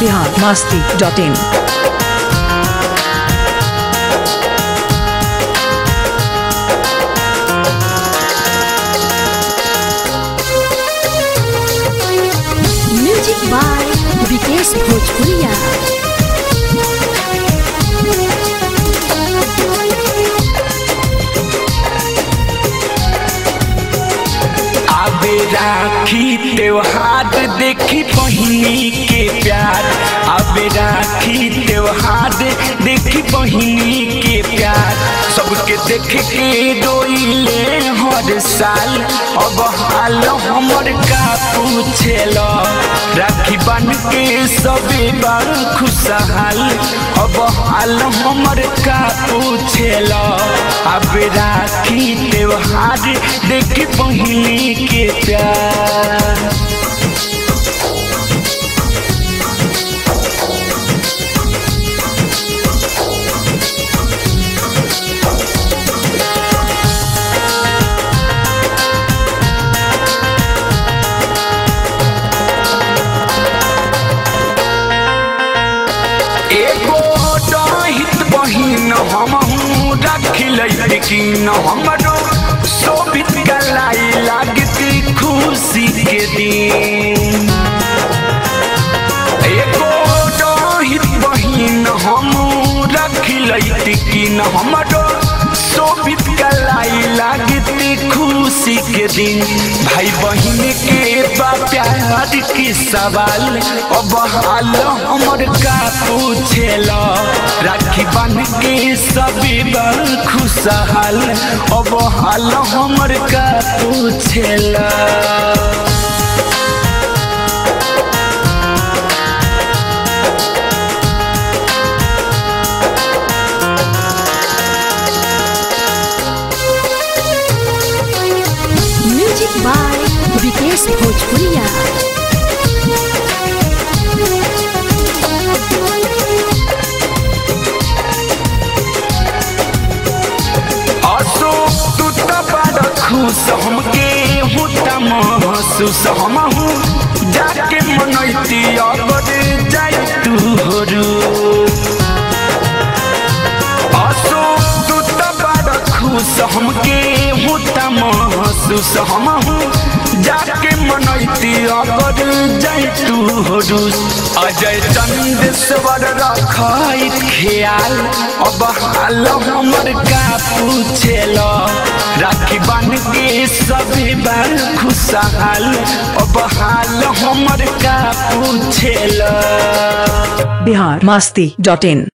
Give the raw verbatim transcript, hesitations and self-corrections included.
Bihar Masti dot in. Music by Vikesh Bhojpuriya. आबे राखी त्योहार देखी बहिनी के प्यार, आबे राखी त्योहार देखी बहिनी के प्यार, सबके देख के रोइले हर साल। अब हाल हमर का पूछेला, राखी बन के सबे बार खुशहाल। अब हाल हमर का पूछेला, आबे राखी त्योहार देखी बहिनी के प्यार। एगो डहित बहिन हमहू रखिल लेकिन हमरो शोभित गलाई लागती खुशी के दिन। एगो डहित बहिन हमहू रखिल लेकिन हमरो शोभित गलाई लागती खुशी के दिन। भाई बहन के प्यार की सवाल, अब हाल हमर का पूछेला, राखी बन के सभी बार खुशहाल। अब हाल हमर का पूछेला। म्यूजिक बाय विकेश भोजपुरिया। अशोक तू तो बड़ा खुश, हमके होता महसूस। हमहू जाके मनैती अगर जाई तू हरू। अशोक तू तो बड़ा खुश, हमके होता महसूस। हमहू जाके मनैती अगर जाई तू हरू। अजय चंदेश्वर रखैत ख्याल, अब हाल हमर का पूछेला, राखी बन के सभी बार खुशहाल। अब हाल हमर का पूछेला। बिहार मस्ती डॉट इन।